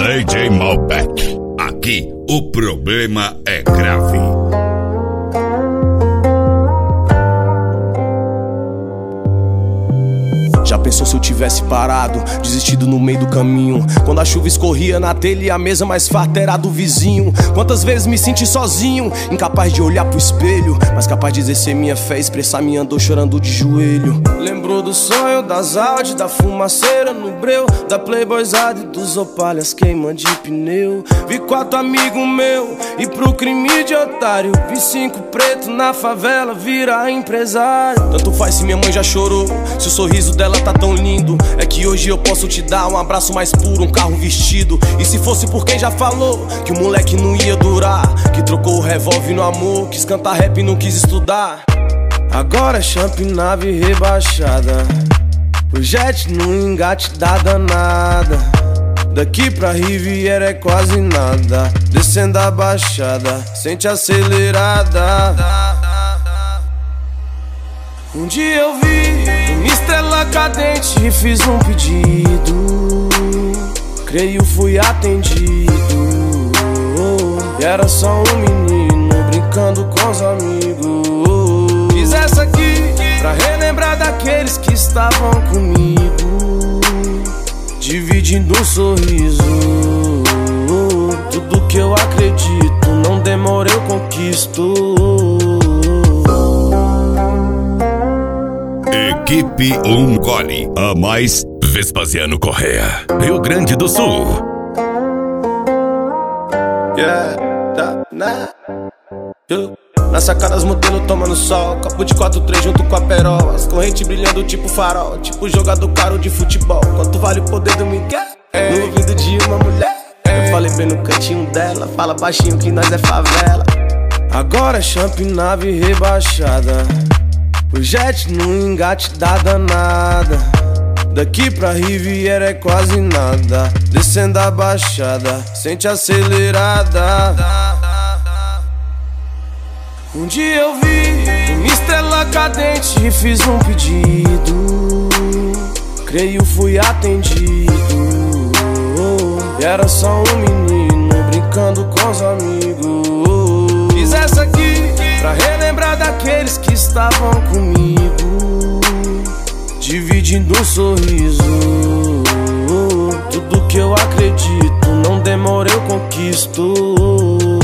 DJ Malbec. Aqui o problema é grave. Já pensou se eu tivesse parado, desistido no meio do caminho? Quando a chuva escorria na telha e a mesa mais farta era do vizinho. Quantas vezes me senti sozinho, incapaz de olhar pro espelho, mas capaz de exercer minha fé, expressar minha dor chorando de joelho. Lembrou do sonho, das Audi, da fumaceira no breu, da Playboyzada e dos opalhas queima de pneu. Vi 4 amigos meu e pro crime de otário, vi 5 preto na favela virar empresário. Tanto faz se minha mãe já chorou, se o sorriso dela tá tão lindo. É que hoje eu posso te dar um abraço mais puro, um carro vestido. E se fosse por quem já falou que o moleque não ia durar, que trocou o revólver no amor, quis cantar rap e não quis estudar. Agora é champ, nave rebaixada, o jet no engate da danada. Daqui pra Riviera é quase nada, descendo a baixada, sente acelerada. Um dia eu vi uma estrela cadente e fiz um pedido, creio fui atendido. E era só um menino brincando com os amigos. Fiz essa aqui pra relembrar daqueles que estavam comigo, dividindo um sorriso. Tudo que eu acredito, não demora eu conquisto. Equipe Gole, a mais Vespasiano Correa, Rio Grande do Sul. Na sacada as modelos tomando sol, copo de 4-3 junto com a perola, as correntes brilhando tipo farol, tipo jogador caro de futebol. Quanto vale o poder do Miguel no ouvido de uma mulher? Eu falei bem no cantinho dela, fala baixinho que nós é favela. Agora é champ, nave rebaixada, o jet no engate da danada. Daqui pra Riviera é quase nada, descendo a baixada, sente acelerada. Um dia eu vi uma estrela cadente e fiz um pedido, creio fui atendido. E era só um menino brincando com os amigos. Fiz essa aqui pra relembrar daqueles que estavam comigo, dividindo um sorriso. Tudo que eu acredito, não demora eu conquisto.